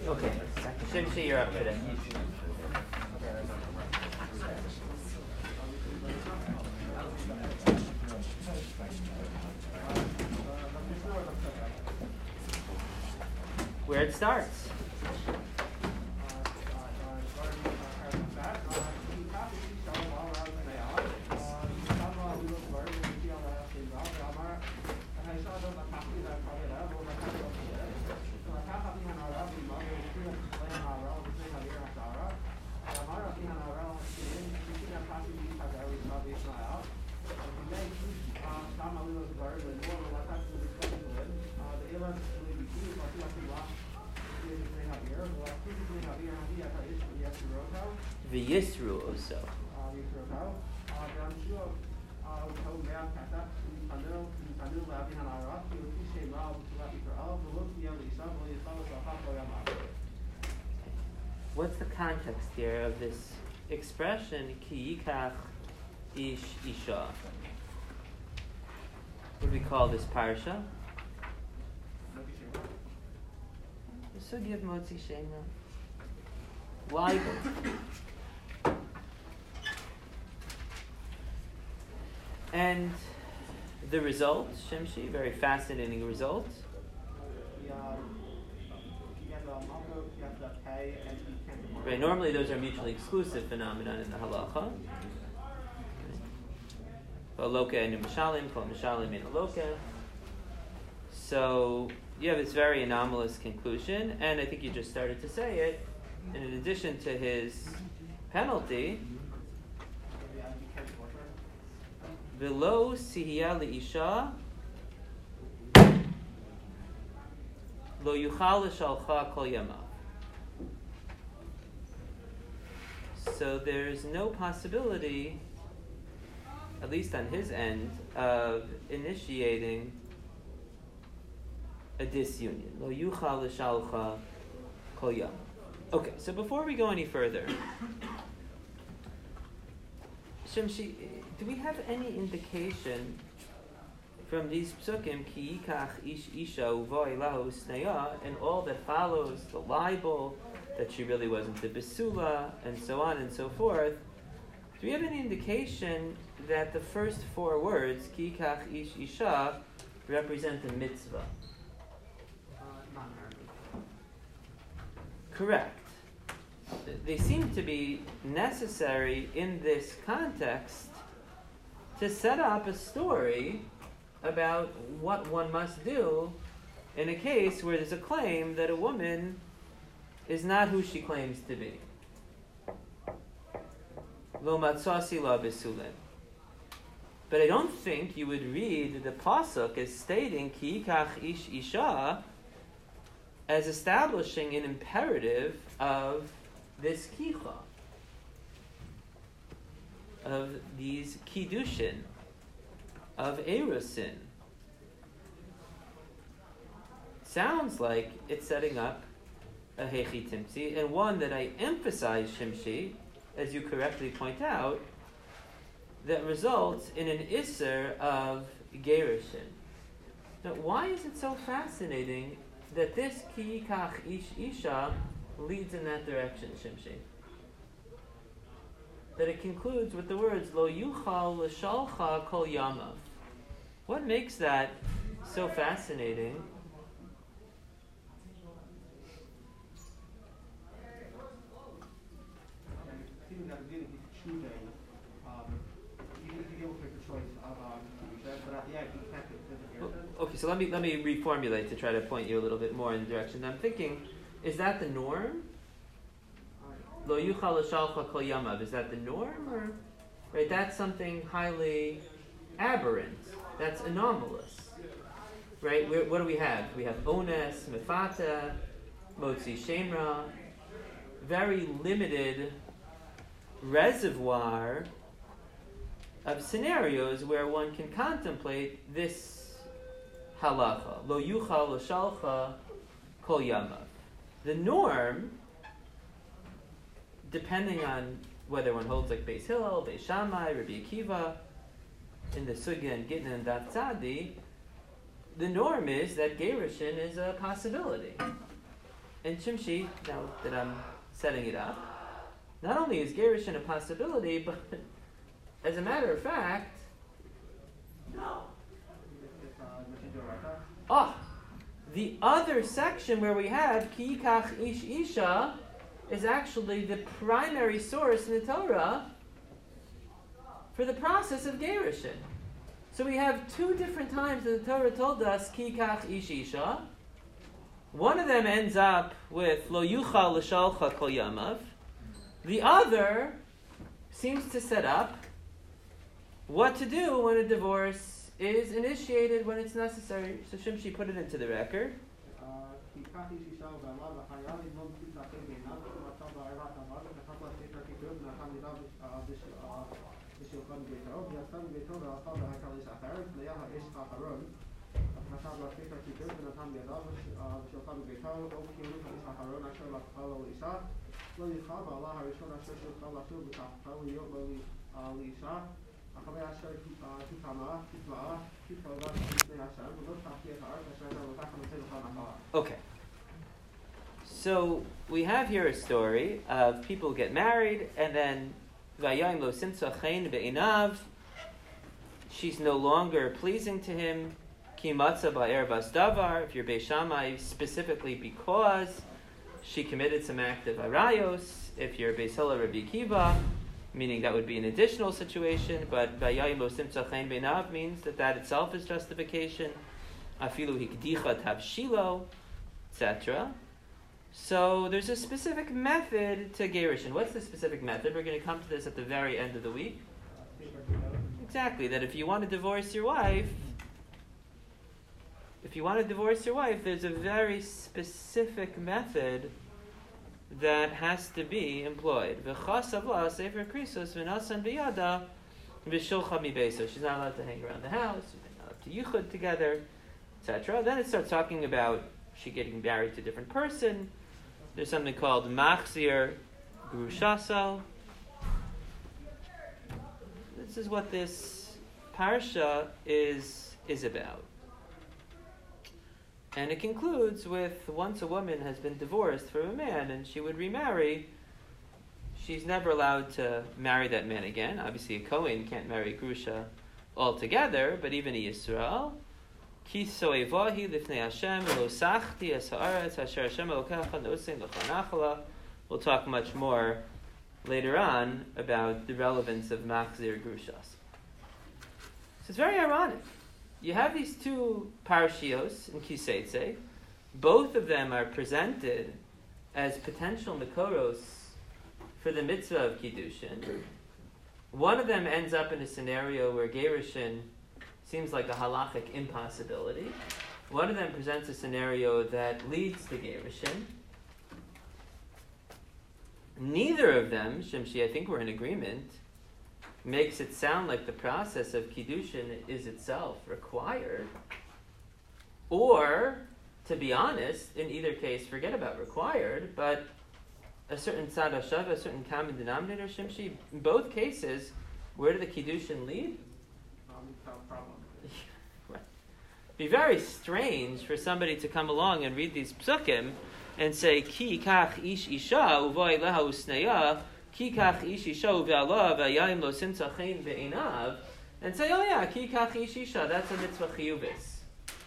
Okay. Shimshi, you're up today. Where it starts. V'yisru also. What's the context here of this expression, ki yikach ish isha? What do we call this parsha? The sugi of Motzi Shemra. Libel. And the result, Shimshi, very fascinating result. Right, normally those are mutually exclusive phenomena in the halacha. Aloka and Mishalim, called Mishalim and Aloka. So you have this very anomalous conclusion, and I think you just started to say it. And in addition to his penalty, V'lo sihiya leisha lo yuchal l'shalcha kol yamav. So there's no possibility, at least on his end, of initiating a disunion. Lo yuchal l'shalcha kol yamav. Okay, so before we go any further, Shimshi, do we have any indication from these psukim, ki yikach ish isha uvoy lahu snaya, and all that follows, the libel, that she really wasn't the besula, and so on and so forth, do we have any indication that the first four words, ki yikach ish isha, represent a mitzvah? Correct. They seem to be necessary in this context to set up a story about what one must do in a case where there's a claim that a woman is not who she claims to be. Lo matzasi la besulen. But I don't think you would read the pasuk as stating ki yikach ish isha as establishing an imperative of this kicha, of these kiddushin, of erusin. Sounds like it's setting up a hechi timtzi, and one that I emphasize, Shimshi, as you correctly point out, that results in an isser of gerushin. Now, why is it so fascinating that this ki yikach ish isha leads in that direction, Shimshi? That it concludes with the words lo yuchal l'shalcha kol yamav. What makes that so fascinating? Okay, so let me reformulate to try to point you a little bit more in the direction I'm thinking. Is that the norm? Lo yuchal l'shalcha kol yamav. Is that the norm, or right? That's something highly aberrant. That's anomalous, right? What do we have? We have ones, mefata, motzi shemra. Very limited reservoir of scenarios where one can contemplate this halacha. Lo yuchal l'shalcha kol yamav. The norm, depending on whether one holds like Beis Hillel, Beis Shammai, Rabbi Akiva, in the Sugya and Gittin and Daf Tzadi, the norm is that gerushin is a possibility. And Shimshi, now that I'm setting it up, not only is Gerushin a possibility, but as a matter of fact, the other section where we have Ki Yikach Ish Isha is actually the primary source in the Torah for the process of Gerushin. So we have two different times that the Torah told us Ki Yikach Ish Isha. One of them ends up with Lo Yuchal L'Shalcha Kol Yamav. The other seems to set up what to do when a divorce is initiated when it's necessary. So Shimshi put it into the record. Okay. So we have here a story of people get married and then Vayayim lo simtza chen be'inav. She's no longer pleasing to him. Ki matzah ba'er bas davar. If you're Beis Shammai, specifically because she committed some act of arayos. If you're Beis Hillel Rabbi Akiva, meaning that would be an additional situation. But Vayayim lo simtza chen be'inav means that itself is justification. Afilu hikdicha tav shilo, etc. So there's a specific method to Gerushin. What's the specific method? We're going to come to this at the very end of the week. Exactly, that if you want to divorce your wife, there's a very specific method that has to be employed. She's not allowed to hang around the house, they're not up to yichud together, etc. Then it starts talking about she getting married to a different person. There's something called machzir grushaso. This is what this parsha is about. And it concludes with once a woman has been divorced from a man and she would remarry, she's never allowed to marry that man again. Obviously a Kohen can't marry grusha altogether, but even a Yisrael. Ki soevahi lifnei Hashem lo sachti es haaretz asher Hashem elokecha nosein l'chanachala. We'll talk much more later on about the relevance of machzir grushas. So it's very ironic. You have these two parshios in Kiseitze. Both of them are presented as potential makoros for the mitzvah of Kiddushin. One of them ends up in a scenario where Gerushin seems like a halachic impossibility. One of them presents a scenario that leads to Gerushin. Neither of them, Shimshi, I think we're in agreement, makes it sound like the process of Kiddushin is itself required. Or, to be honest, in either case, forget about required, but a certain tzad hashava, a certain common denominator, Shimshi, in both cases, where did the Kiddushin lead? Be very strange for somebody to come along and read these psukim and say, Ki kach ish isha uvoy leha usneya, Ki kach ish isha uve'ala ve'yayim lo simtza chen be'inav, and say, oh yeah, Ki kach ish isha, that's a mitzvah chiyuvis.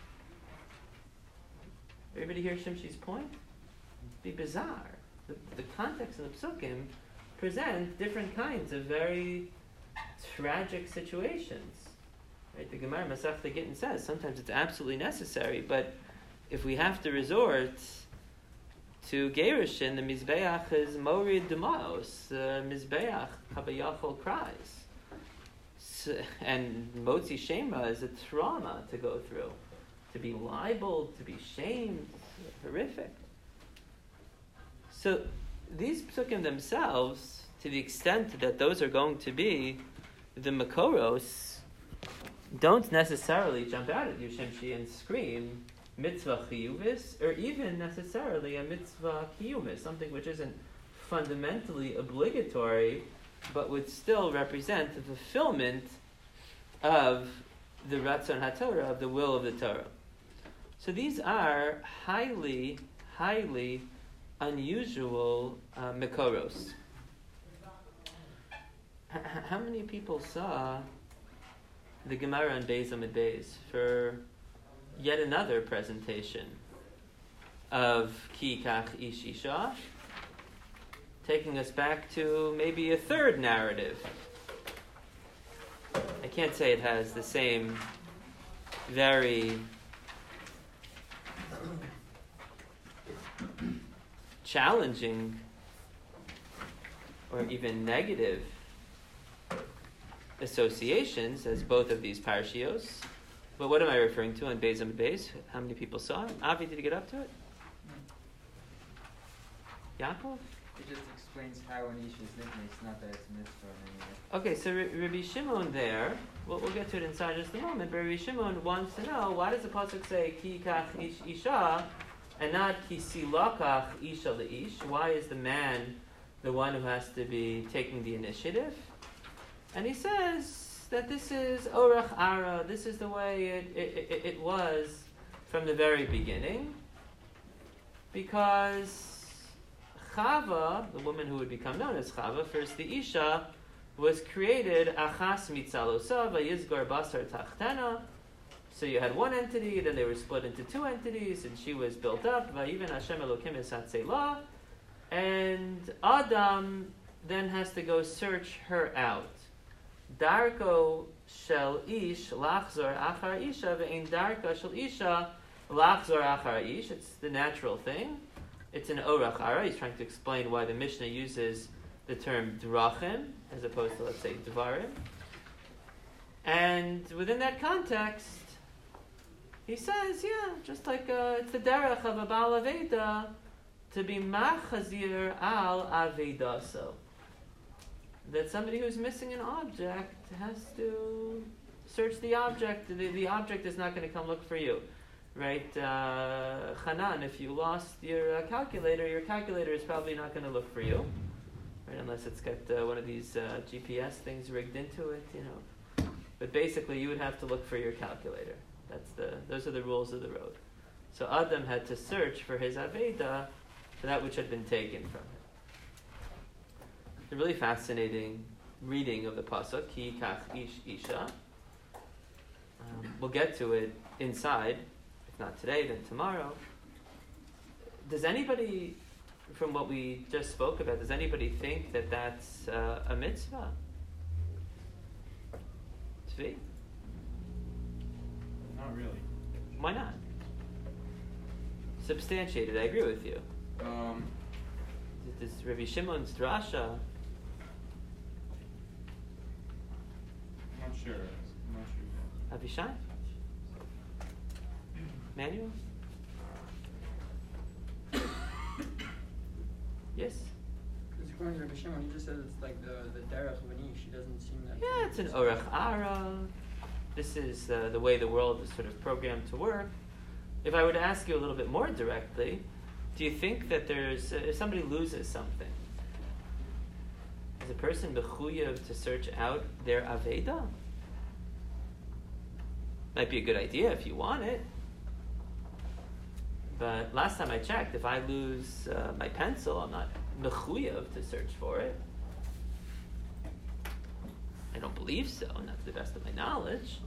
Everybody hear Shimshi's point? Be bizarre. The context of the psukim present different kinds of very tragic situations. Right? The Gemara Masechta Gittin says sometimes it's absolutely necessary, but if we have to resort to Gerushin, the Mizbeach is Morid Demaos, the Mizbeach Kabayachol cries. And Motzi Shema is a trauma to go through. To be libeled, to be shamed, horrific. So these psukim themselves, to the extent that those are going to be the makoros, don't necessarily jump out at you, Shimshi, and scream mitzvah chiyuvis, or even necessarily a mitzvah kiyuvis, something which isn't fundamentally obligatory, but would still represent the fulfillment of the Ratzon HaTorah, of the will of the Torah. So these are highly, highly unusual Mikoros. How many people saw the Gemara on Beis Amid Beis for yet another presentation of Ki Kach Ish Isha, taking us back to maybe a third narrative? I can't say it has the same very challenging or even negative associations as both of these parshios. But what am I referring to on Beis Amid Beis? How many people saw it? Avi, did you get up to it? Yaakov? It just explains how an ish is nitna. It's not that it's mitzvah or Okay, anything. so Rabbi Shimon there, we'll get to it inside just a moment, but Rabbi Shimon wants to know, why does the pasuk say ki kach ish isha and not ki silakach isha leish? Why is the man the one who has to be taking the initiative? And he says that this is orach ara, this is the way it was from the very beginning, because Chava, the woman who would become known as Chava, first the Isha, was created achas mitzalosa vayizgar basar tachtena. So you had one entity, then they were split into two entities, and she was built up. Vayiven Hashem Elokim esatzela, and Adam then has to go search her out. Darko shel ish lachzor achar isha ve'ein darka shel isha lachzor achar ish. It's the natural thing. It's an orach ara. He's trying to explain why the Mishnah uses the term drachim as opposed to, let's say, dvarim. And within that context, he says, yeah, just like it's the derech of a Baal Aveda to be machazir al avedaso. That somebody who's missing an object has to search the object. The object is not going to come look for you. Right, Hanan, if you lost your calculator is probably not going to look for you, right? Unless it's got one of these GPS things rigged into it, you know. But basically, you would have to look for your calculator. Those are the rules of the road. So Adam had to search for his Aveda, for that which had been taken from him. It's a really fascinating reading of the pasuk, Ki Kach Ish Isha. We'll get to it inside. Not today, then tomorrow. Does anybody, from what we just spoke about, does anybody think that that's a mitzvah? Tzvi? Not really. Why not? Substantiated, I agree with you. This Rabbi Shimon's drasha. I'm not sure. Avishai? Manuel? Yes? Because according to Rabbi Shimon, he just says it's like the derech of an ish. It doesn't seem that. Yeah, it's an orach ara. This is the way the world is sort of programmed to work. If I were to ask you a little bit more directly, do you think that if somebody loses something, is a person mechuyev to search out their aveda? Might be a good idea if you want it. But last time I checked, if I lose my pencil, I'm not mechuyev to search for it. I don't believe so, not to the best of my knowledge.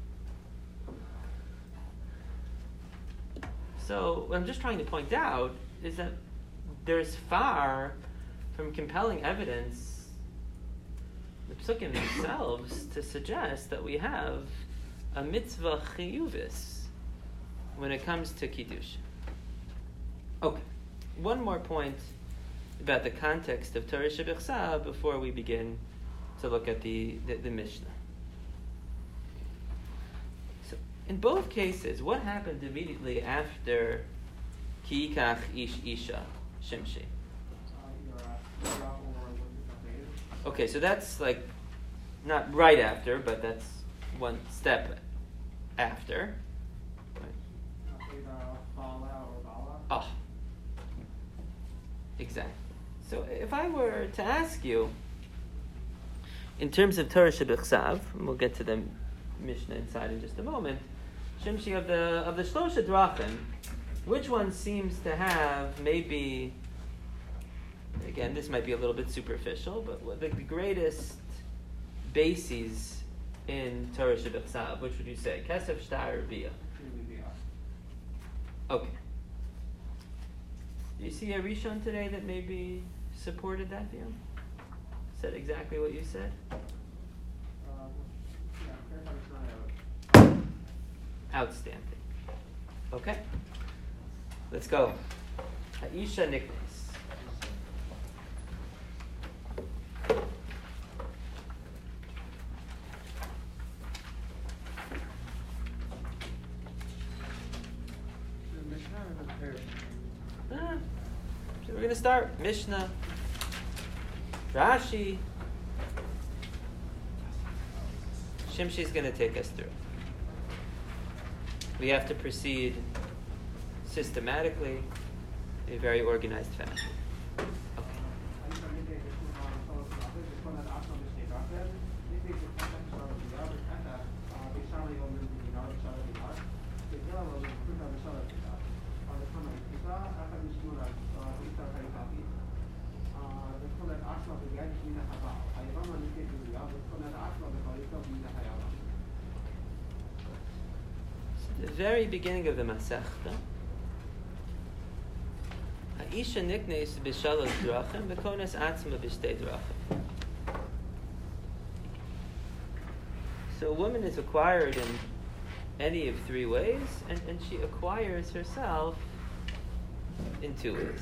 So what I'm just trying to point out is that there's far from compelling evidence, the psukim themselves, to suggest that we have a mitzvah chiyuvis when it comes to kiddush. Okay, one more point about the context of Torah Shebichsa before we begin to look at the Mishnah. So, in both cases, what happened immediately after Ki Kach Ish Isha Shimshi? Okay, so that's like not right after, but that's one step after. Oh, exactly. So if I were to ask you, in terms of Torah Shebichsav, and we'll get to the Mishnah inside in just a moment, Shimshi, of the Shlosha Drachim, which one seems to have maybe again, this might be a little bit superficial, but the greatest bases in Torah Shebechsav, which would you say? Kesef, Shtar, or Bia? Okay. Do you see a Rishon today that maybe supported that view? Said exactly what you said? Outstanding. Okay. Let's go. Ha'isha Niknes. So we're going to start Mishnah, Rashi. Shimshi's going to take us through. We have to proceed systematically, in a very organized fashion. The very beginning of the Masechta, Ha'isha niknes b'shalosh drachim v'kones atzma b'shtei drachim. So a woman is acquired in any of three ways, and she acquires herself in two ways.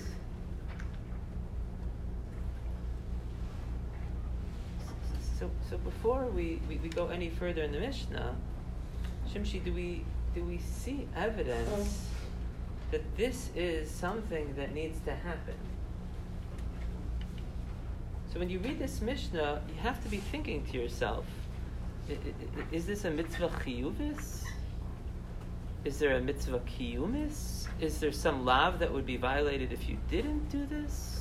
So before we go any further in the Mishnah, Shimshi, do we see evidence that this is something that needs to happen? So when you read this Mishnah, you have to be thinking to yourself, is this a mitzvah chiyuvis? Is there a mitzvah kiyumis? Is there some lav that would be violated if you didn't do this?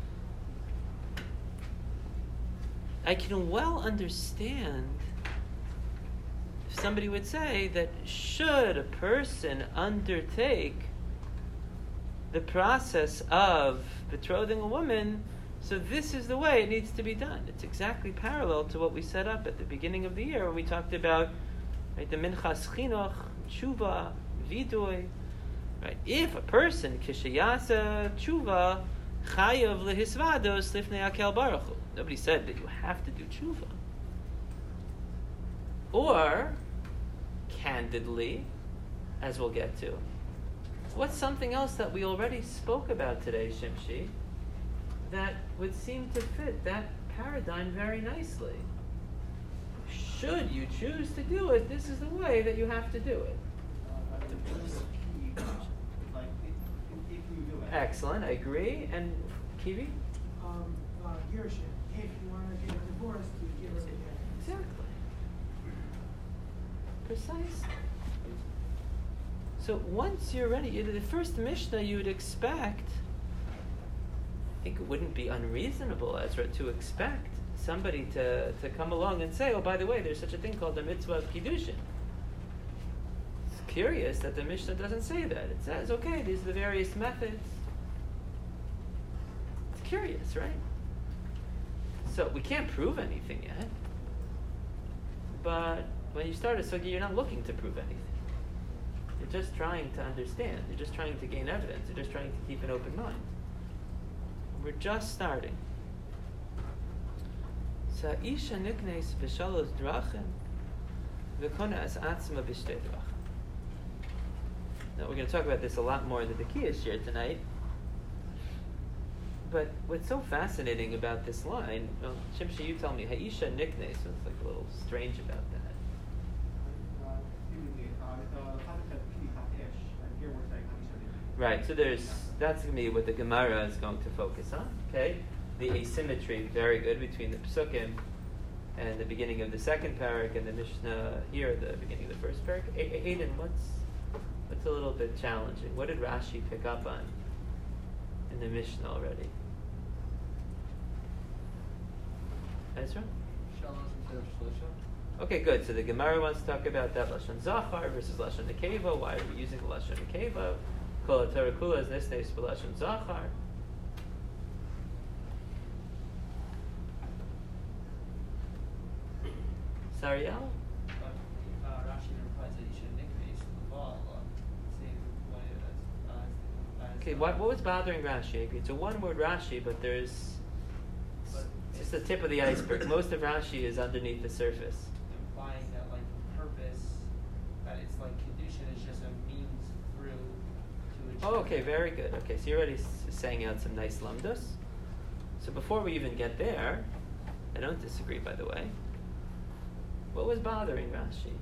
I can well understand if somebody would say that should a person undertake the process of betrothing a woman, so this is the way it needs to be done. It's exactly parallel to what we set up at the beginning of the year when we talked about, right, the minchas chinuch, tshuva, vidui. Right? If a person kishayasa tshuva chayav lehisvados lifnei akel baruch hu. Nobody said that you have to do tshuva. Or, candidly, as we'll get to, what's something else that we already spoke about today, Shimshi, that would seem to fit that paradigm very nicely? Should you choose to do it, this is the way that you have to do it. Excellent, I agree. And Kiwi? Gershon. If you want to get a divorce, you give her the get. Exactly. Precisely. So once you're ready, the first Mishnah you would expect, I think it wouldn't be unreasonable, Ezra, to expect somebody to come along and say, oh, by the way, there's such a thing called the mitzvah of Kiddushin. It's curious that the Mishnah doesn't say that. It says, okay, these are the various methods. It's curious, right? So we can't prove anything yet. But when you start a sugya, you're not looking to prove anything. You're just trying to understand. You're just trying to gain evidence. You're just trying to keep an open mind. We're just starting. So isha niknes b'shalosh drachim v'konas atzma b'shtei drachim. Now we're going to talk about this a lot more in the Dekiyah shir tonight. But what's so fascinating about this line, well, Shimshi, you tell me, ha'isha niknes, so it's like a little strange about that. Right, so that's going to be what the Gemara is going to focus on, okay? The asymmetry, very good, between the Psukim and the beginning of the second parak and the Mishnah here at the beginning of the first parak. Aiden, what's a little bit challenging? What did Rashi pick up on in the Mishnah already? Ezra? Okay, good. So the Gemara wants to talk about that Lashon Zachar versus Lashon Nekeva. Why are we using the Lashon Nekeva? Kol HaTorah Kula is Nisnes B'Lashon Zachar. Sariel? But Rashi replies that you should nickname Laval, saying what it as Okay, what was bothering Rashi? It's a one-word Rashi, but there's But just the tip of the iceberg. Most of Rashi is underneath the surface. implying that like the purpose, that it's like Kedushin is just a means through to achieve. Oh, okay, very good. Okay, so you're already saying out some nice lamdos. So before we even get there, I don't disagree, by the way. What was bothering Rashi?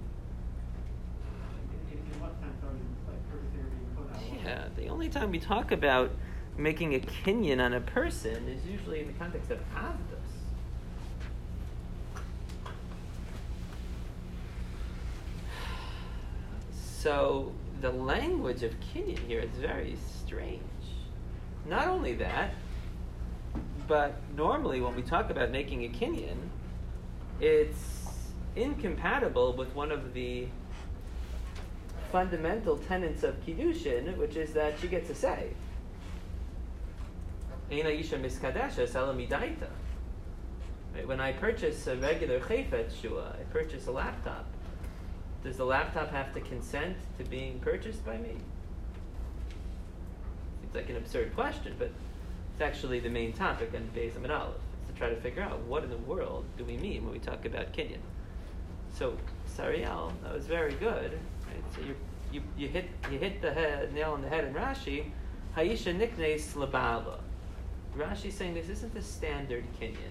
In what sense are you like purpose area being put out? Yeah, the only time we talk about making a kinyan on a person is usually in the context of avdos. So the language of kinyan here is very strange. Not only that, but normally when we talk about making a kinyan, it's incompatible with one of the fundamental tenets of Kiddushin, which is that she gets a say. Eina isha miskadeshes ela midaita. When I purchase a regular chayfetz shua, I purchase a laptop. Does the laptop have to consent to being purchased by me? Seems like an absurd question, but it's actually the main topic in Beis Amid Aleph. It's to try to figure out what in the world do we mean when we talk about kinyan. So, Sariel, that was very good. Right? So you hit the nail on the head in Rashi. Haisha niknes labala. Rashi's saying this isn't the standard kinyan.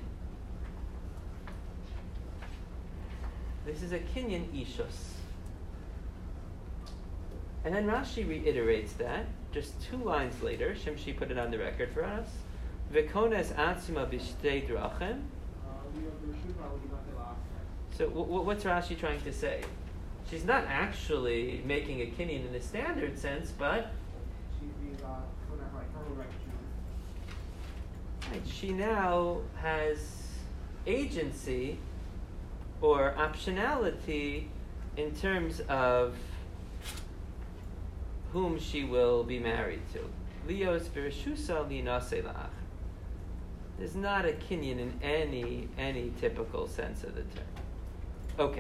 This is a kinyan ishus. And then Rashi reiterates that just 2 lines later. Shimshi put it on the record for us. V'kones atzma b'shtei drachem. So what's Rashi trying to say? She's not actually making a kinyan in the standard sense, but right, she now has agency or optionality in terms of whom she will be married to. Leos v'reshusa linase la'ach. There's not a kinyan in any typical sense of the term. Okay.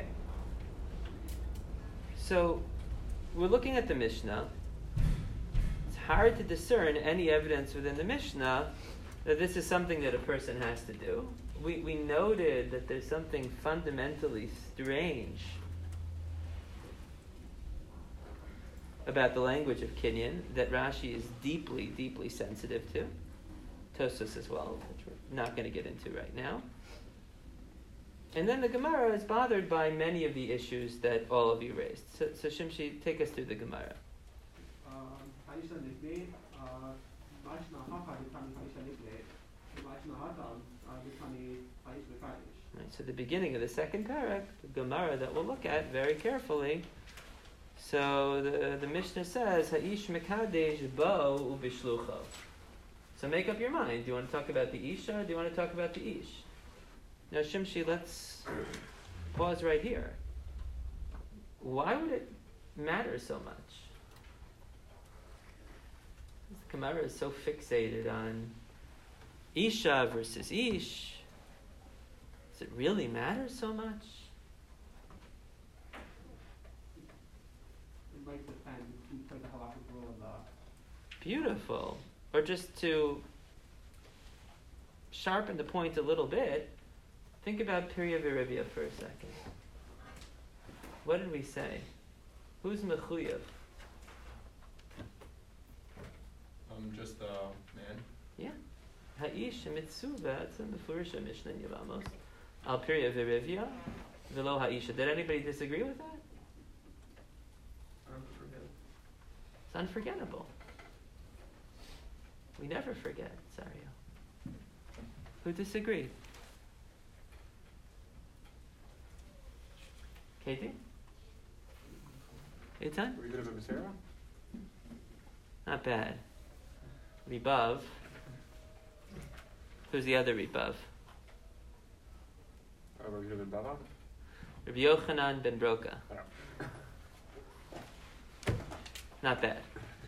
So we're looking at the Mishnah. It's hard to discern any evidence within the Mishnah that this is something that a person has to do. We noted that there's something fundamentally strange about the language of kinyan that Rashi is deeply, deeply sensitive to. Tosfos as well, which we're not going to get into right now. And then the Gemara is bothered by many of the issues that all of you raised. So Shimshi, take us through the Gemara. Right, so the beginning of the second parak, the Gemara that we'll look at very carefully. So the Mishnah says, Ha'ish mekadesh bo ubishlucho. So make up your mind. Do you want to talk about the Isha or do you want to talk about the Ish? Now Shimshi, let's pause right here. Why would it matter so much? The Gemara is so fixated on Isha versus Ish. Does it really matter so much? It might depend who played the halakhic role in the... Beautiful. Or just to sharpen the point a little bit, think about Pirya Virivya for a second. What did we say? Who's mechuyev? Just a man. Yeah. Ha'ish mitzuva. It's in the Furisha Mishnah in Yevamos. Al Pirya Virivya. Velo ha'isha. Did anybody disagree with that? It's unforgettable. We never forget, Sario. Who disagreed? Katie? Eitan? Were you good at Sarah? Not bad. Rebov. Who's the other Rebov? Were you good at Bava? Rabbi Yochanan ben Broka. Yeah. Not bad.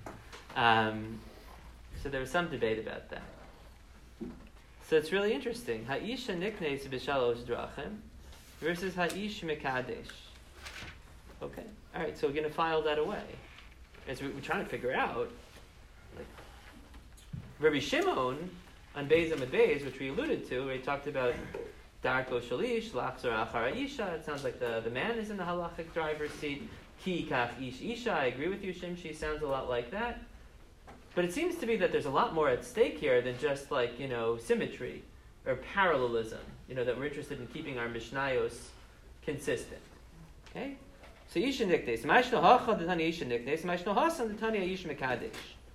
So there was some debate about that. So it's really interesting. Ha'isha niknes b'shalosh drachim. versus Ha'ish Mekadesh. Okay, all right, so we're going to file that away. As we're trying to figure out, like, Rabbi Shimon on Beis Amid Beis, which we alluded to, where he talked about Darko Shalish, Lachzor Achar Isha. It sounds like the man is in the halachic driver's seat. Ki Kach Ish Isha. I agree with you, Shimshi. Sounds a lot like that. But it seems to be that there's a lot more at stake here than just like, symmetry or parallelism. That we're interested in keeping our Mishnayos consistent. Okay? So Isha Nikdes. Ma'ishno Hacha D'Tanya Isha Nikdes. Ma'ishno Hasan D'Tanya Ish Mekadesh.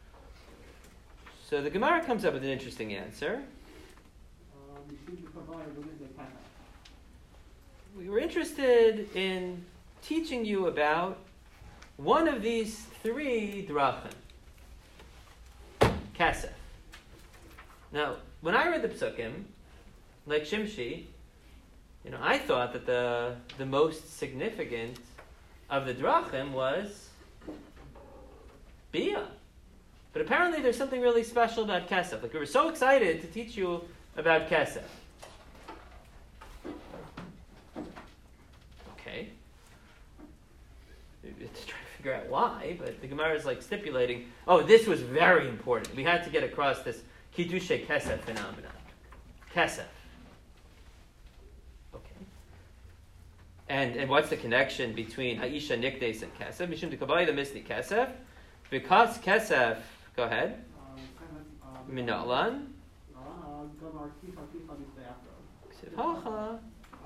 So the Gemara comes up with an interesting answer. We were interested in teaching you about one of these three drachim. Kasef. Now, when I read the Psukim, like Shimshi, I thought that the most significant of the drachim was Bia. But apparently there's something really special about Kesef. Like, we were so excited to teach you about Kesef. Okay. Maybe to try to figure out why, but the Gemara is like stipulating, this was very important. We had to get across this Kiddushay Kesef phenomenon. Kesef. Okay. And what's the connection between Haisha Nikdes and Kesef? Mishum de Kabbalah the Misni Kesef. Because Kesef, go ahead. Minalan. Ksivhacha.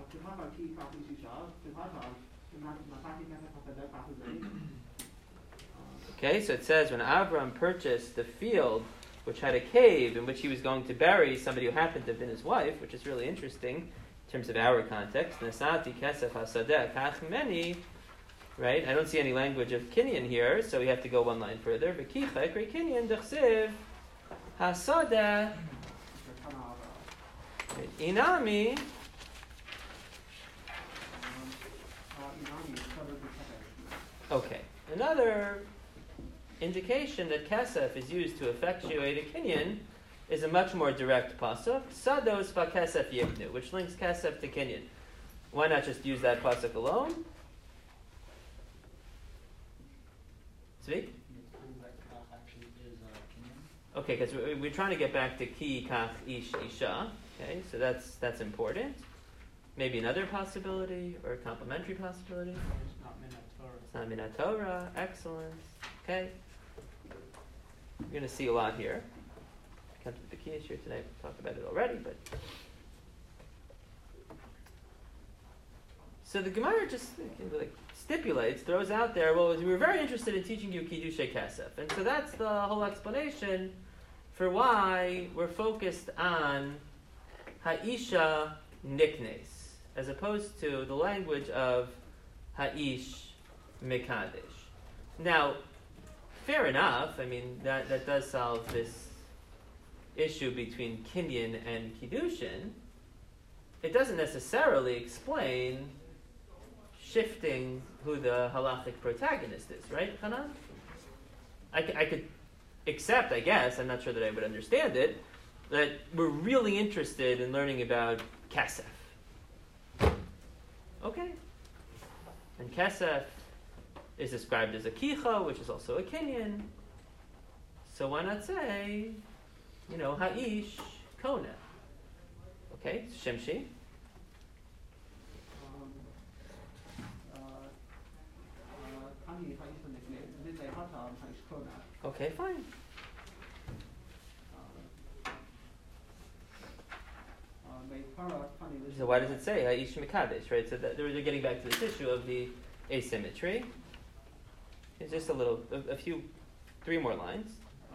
Okay, so it says when Avram purchased the field which had a cave in which he was going to bury somebody who happened to have been his wife, which is really interesting in terms of our context. Nasati Kesef Hasadeh Kach Meni. Right? I don't see any language of Kinyan here, so we have to go one line further. V'kicha ekri Kinyan d'chsiv hasada inami. Okay. Another indication that Kesef is used to effectuate a Kinyan is a much more direct pasuk. Sados v'Kesef yiknu, which links Kesef to Kinyan. Why not just use that pasuk alone? Okay, because we're trying to get back to ki kach ish isha. Okay, so that's important. Maybe another possibility or a complementary possibility. It's not minat Torah. Excellent. Okay, we're going to see a lot here. Come to the key issue today. We talked about it already, but so the Gemara just stipulates, throws out there, we were very interested in teaching you Kiddushay Kesef. And so that's the whole explanation for why we're focused on Ha'isha Niknes, as opposed to the language of Ha'ish Mekadesh. Now, fair enough, that does solve this issue between Kinyan and Kiddushin. It doesn't necessarily explain shifting who the halachic protagonist is, right, Hanan? I could accept, I guess, I'm not sure that I would understand it, that we're really interested in learning about Kesef. Okay. And Kesef is described as a kicha, which is also a Kinyan. So why not say, Ha'ish Kona? Okay, Shimshi. Okay, fine. So why does it say Ha'ish Mekadesh, right? So they're getting back to this issue of the asymmetry. It's just a few, three more lines.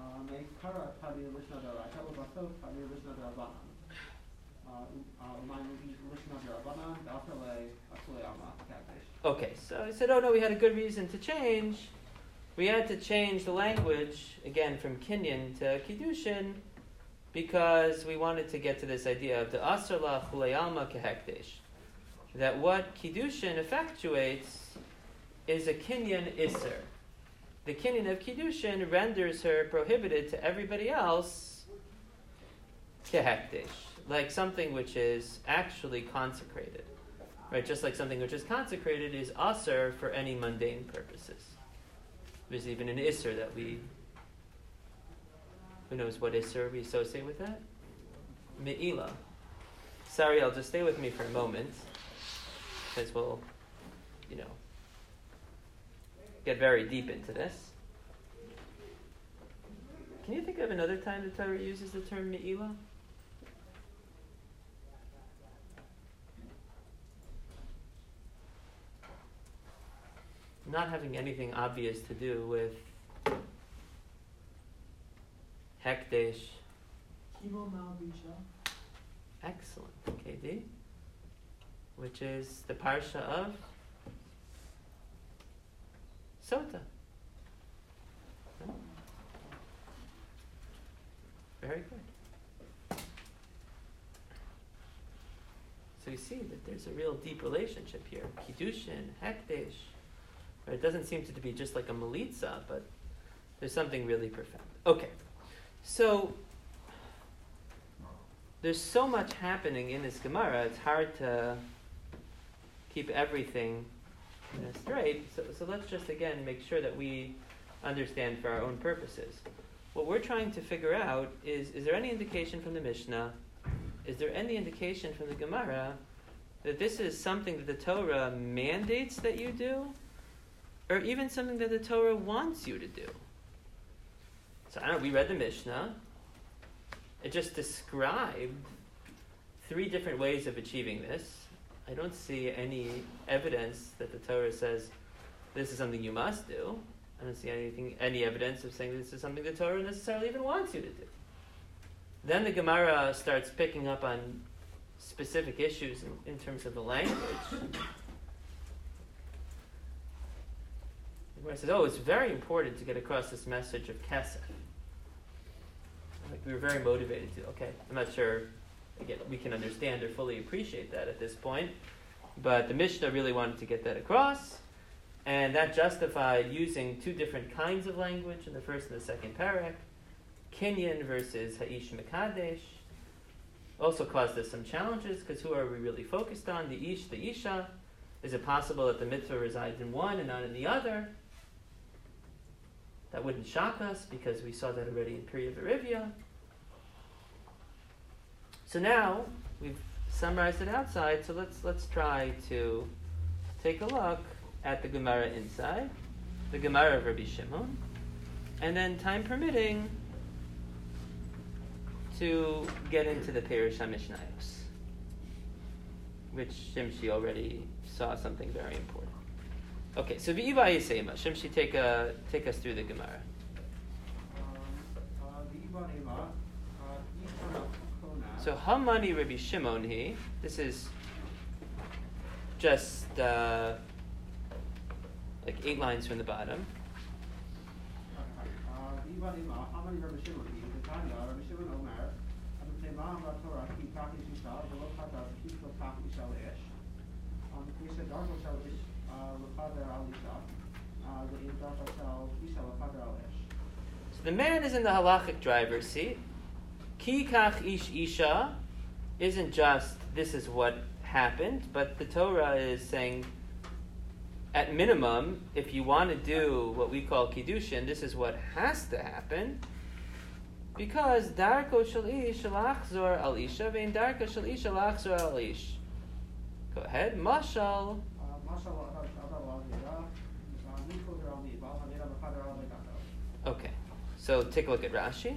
Okay, so I said, we had a good reason to change. We had to change the language, again, from Kinyan to Kiddushin, because we wanted to get to this idea of the Asr la Chulei Alma Kehekdesh. That what Kiddushin effectuates is a Kinyan Isser. The Kinyan of Kiddushin renders her prohibited to everybody else Kehekdesh, like something which is actually consecrated. Right, just like something which is consecrated is aser for any mundane purposes. There's even an isser that who knows what isser we associate with that? Me'ila. Sorry, I'll just stay with me for a moment, because we'll, get very deep into this. Can you think of another time the Torah uses the term me'ila? Not having anything obvious to do with hekdesh. Kimo Malbisha. Excellent, KD. Which is the parsha of Sota. Very good. So you see that there's a real deep relationship here. Kiddushin, hekdesh. Right? It doesn't seem to be just like a melitza, but there's something really profound. Okay, so there's so much happening in this Gemara, it's hard to keep everything straight. So let's just again make sure that we understand for our own purposes. What we're trying to figure out is there any indication from the Mishnah, is there any indication from the Gemara that this is something that the Torah mandates that you do, or even something that the Torah wants you to do? So I don't know, we read the Mishnah. It just described 3 different ways of achieving this. I don't see any evidence that the Torah says this is something you must do. I don't see any evidence of saying this is something the Torah necessarily even wants you to do. Then the Gemara starts picking up on specific issues in terms of the language. Where it says, it's very important to get across this message of kesef. Like we were very motivated to. Okay, I'm not sure, again, we can understand or fully appreciate that at this point, but the Mishnah really wanted to get that across, and that justified using 2 different kinds of language in the first and the second parak, kinyan versus ha'ish mekadesh. Also caused us some challenges, because who are we really focused on? The ish, the isha. Is it possible that the mitzvah resides in one and not in the other? That wouldn't shock us, because we saw that already in Periya Verivya. So now we've summarized it outside, so let's try to take a look at the Gemara inside, the Gemara of Rabbi Shimon, and then, time permitting, to get into the Perush HaMishnayos, which Shimshi already saw something very important. Okay, so V'iva Yisema, Shimshi, take us through the Gemara. So Hamani Rabbi Shimon he. This is just like 8 lines from the bottom. So the man is in the halachic driver's seat. Ki kach ish isha isn't just this is what happened, but the Torah is saying, at minimum, if you want to do what we call kiddushin, this is what has to happen, because darko shel ish lachzor al isha vein darko shel isha lachzor al ish. Go ahead, mashal. Okay, so take a look at Rashi.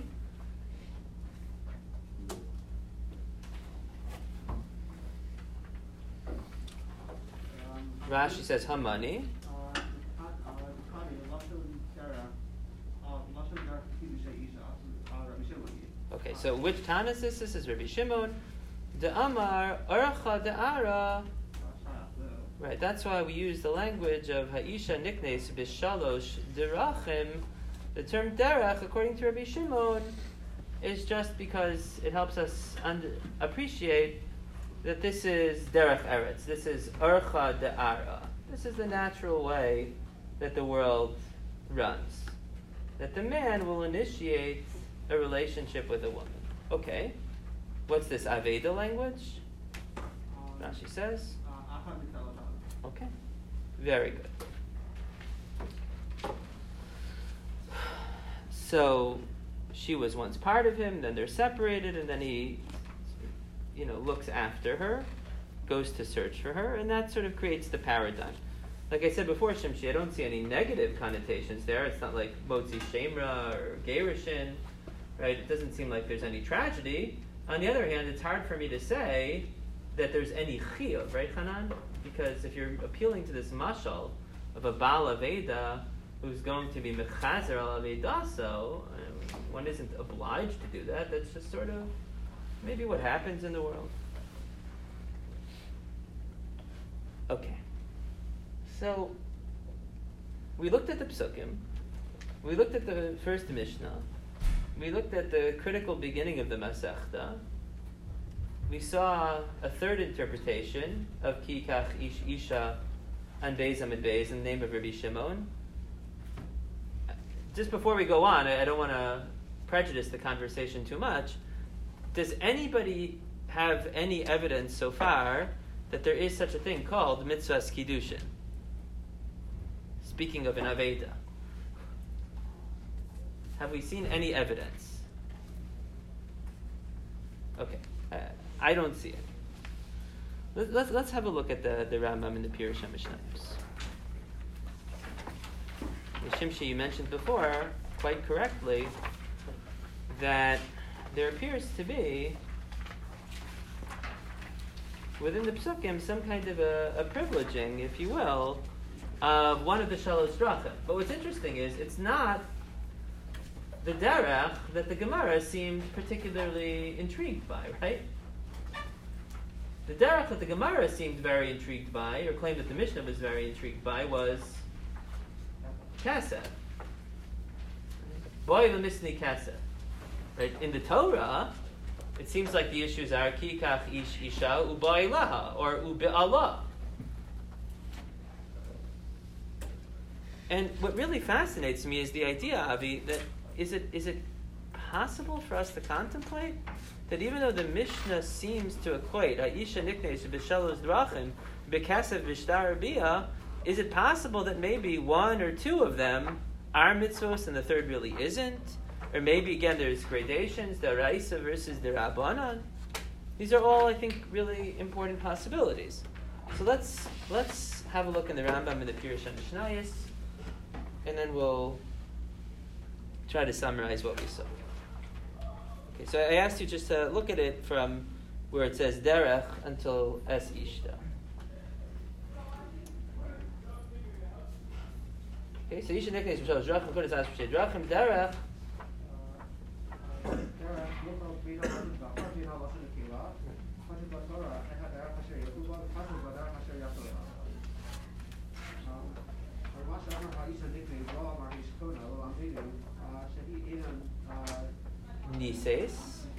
Rashi says Hamani. Okay, so which Tana is this? This is Rabbi Shimon. De Amar Archa de Ara. Right, that's why we use the language of Ha'isha Niknes Bishalosh Derachim. The term derech, according to Rabbi Shimon, is just because it helps us appreciate that this is derech eretz. This is Archa de Ara. This is the natural way that the world runs. That the man will initiate a relationship with a woman. Okay, what's this Aveda language? Rashi says. Okay, very good. So she was once part of him, then they're separated, and then he, looks after her, goes to search for her, and that sort of creates the paradigm. Like I said before, Shimshi, I don't see any negative connotations there. It's not like Motzi Shemra or Gerushin, right? It doesn't seem like there's any tragedy. On the other hand, it's hard for me to say that there's any chiyuv, right, Hanan? Because if you're appealing to this mashal of a Baal Aveda who's going to be mechazer al Avedaso, one isn't obliged to do that. That's just sort of maybe what happens in the world. Okay. So, we looked at the Psukim, we looked at the first Mishnah, we looked at the critical beginning of the Masechta, we saw a third interpretation of Ki Kach Ish Isha and Beis Amid Beis in the name of Rabbi Shimon. Just before we go on, I don't want to prejudice the conversation too much. Does anybody have any evidence so far that there is such a thing called Mitzvahs Kiddushin? Speaking of an Aveda, have we seen any evidence? Okay, I don't see it. Let's have a look at the Rambam in the Pirush HaMishnayos. Shimshi, you mentioned before, quite correctly, that there appears to be within the Psukim some kind of a privileging, if you will, of one of the Shalosh Drachim. But what's interesting is it's not the derech that the Gemara seemed particularly intrigued by, right? The derech that the Gemara seemed very intrigued by, or claimed that the Mishnah was very intrigued by, was Kaseh. Boy v'misni Kaseh. Right? In the Torah, it seems like the issues are Ki Kach Ish Isha U'Ba'ilaha, or U'Be'Allah. And what really fascinates me is the idea, Avi, that is it possible for us to contemplate that even though the Mishnah seems to equate Aisha Niknesh B'Shalosh Drachim B'Kasev B'Shtar Bia, is it possible that maybe one or two of them are mitzvos and the third really isn't? Or maybe again there's gradations, the Raisa versus the Rabbanan. These are all, I think, really important possibilities. So let's have a look in the Rambam and the Pirush HaMishnayos, and then we'll try to summarize what we saw. Okay, so I asked you just to look at it from where it says derech until es ishta. Okay, so Isha Niknesh B'Shalosh Drachim, Kodesh As B'Shei Drachim, derech. Nises.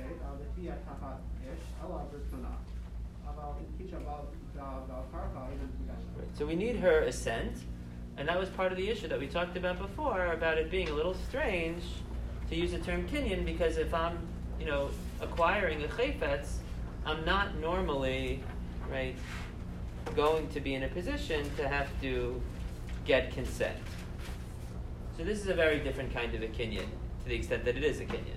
So we need her assent, and that was part of the issue that we talked about before, about it being a little strange to use the term kinyan, because if I'm, acquiring a chayfetz, I'm not normally, right, going to be in a position to have to get consent. So this is a very different kind of a kinyan, to the extent that it is a kinyan.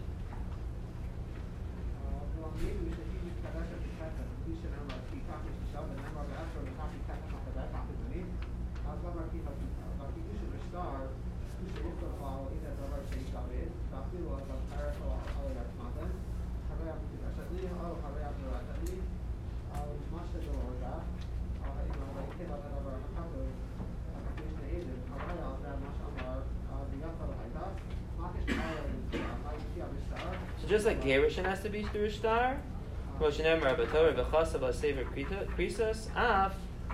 Just like Gerushin has to be through a star, Roshanem Rabbatorah V'chasav Sever Krisos Af.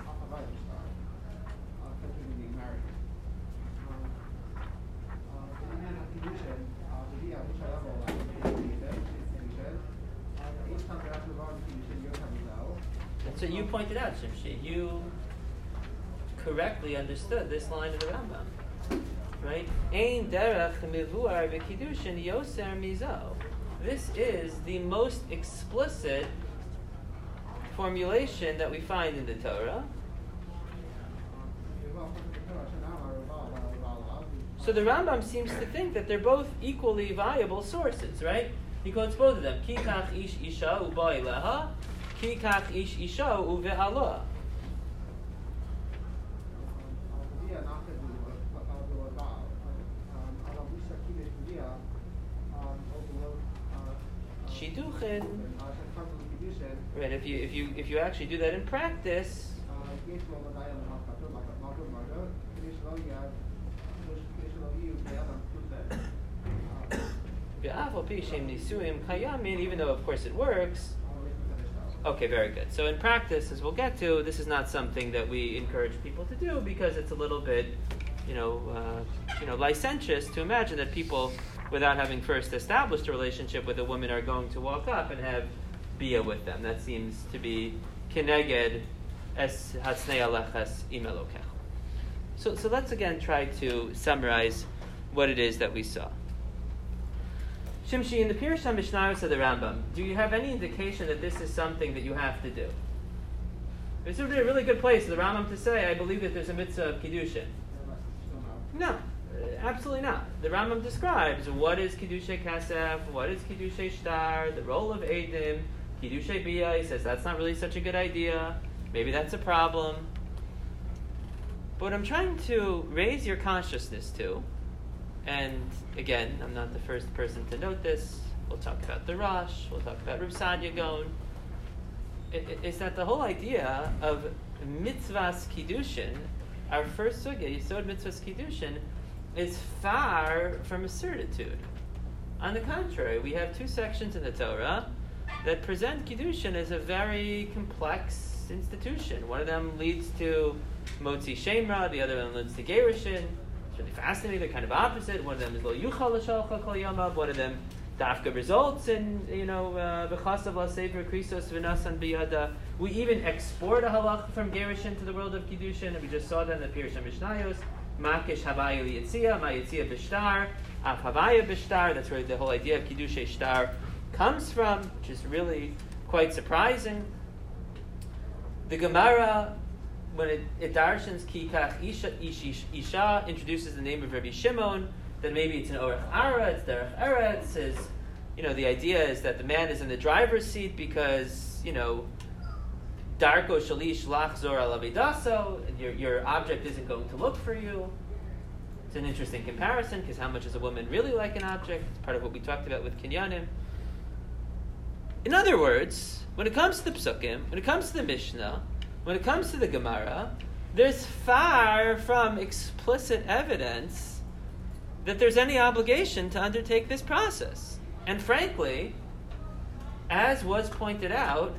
So you pointed out, Shimshi, you correctly understood this line of the Rambam, right? Ein derech mivuar v'kiddushin yoser mizo. This is the most explicit formulation that we find in the Torah, So the Rambam seems to think that they're both equally viable sources, right? He quotes both of them. Ki kach ish isha u'ba'ileha, ki kach ish isha u've'aloha. Shiduchin. Right. If you actually do that in practice. Even though of course it works. Okay, very good. So in practice, as we'll get to, this is not something that we encourage people to do because it's a little bit, licentious to imagine that people, without having first established a relationship with a woman, are going to walk up and have bia with them. That seems to be kineged es hatznei aleches im elokech. So let's again try to summarize what it is that we saw. Shimshi, in the Pirush HaMishnayos of the Rambam, do you have any indication that this is something that you have to do? This would be a really good place for the Rambam to say, I believe that there's a mitzvah of Kiddushin. No, absolutely not. The Rambam describes what is Kiddushay Kasef, what is Kiddushay Shtar, the role of Eidim, Kiddushay Bia. He says that's not really such a good idea. Maybe that's a problem. But what I'm trying to raise your consciousness to, and again, I'm not the first person to note this, we'll talk about the Rosh, we'll talk about Reb Sadia Gaon, is that the whole idea of mitzvahs kiddushin, our first sugya, Yisod mitzvahs kiddushin, is far from a certitude. On the contrary, we have two sections in the Torah that present kiddushin as a very complex institution. One of them leads to motzi shemra, the other one leads to gerushin. It's really fascinating. They're kind of opposite. One of them is lo yuchal l'shalcha kol yamav. One of them dafka results in v'chasav l'sefer krisos v'nasan biyada. We even export a halacha from gerushin to the world of kiddushin, and we just saw that in the Pirush HaMishnayos. Makish havaya liyitzia, ma yitzia b'shtar, af havaya b'shtar. That's where the whole idea of kiddushay shtar comes from, which is really quite surprising. The Gemara, when it darshans ki kach isha, introduces the name of Rabbi Shimon, then maybe it's an orach ara, it's derech eretz. Is the idea is that the man is in the driver's seat because darko shalish lach zor al avidaso, your object isn't going to look for you. It's an interesting comparison because how much does a woman really like an object? It's part of what we talked about with kinyanim. In other words, when it comes to the psukim, when it comes to the Mishnah, when it comes to the Gemara, there's far from explicit evidence that there's any obligation to undertake this process. And frankly, as was pointed out,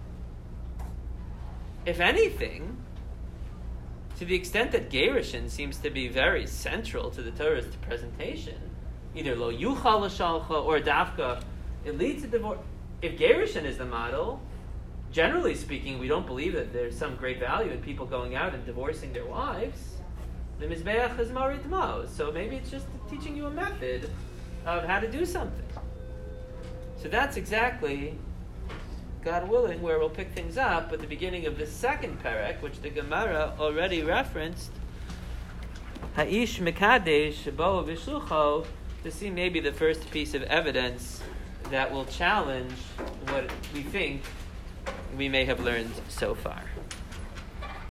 if anything, to the extent that gerushin seems to be very central to the Torah's presentation, either lo yuchal l'shalcha or dafka, it leads to divorce. If gerushin is the model, generally speaking, we don't believe that there's some great value in people going out and divorcing their wives. The mizbeach is marit mo, so maybe it's just teaching you a method of how to do something. So that's exactly, God willing, where we'll pick things up at the beginning of the second perek, which the Gemara already referenced. Ha'ish mekadesh shebo v'shlucho, to see maybe the first piece of evidence that will challenge what we think we may have learned so far.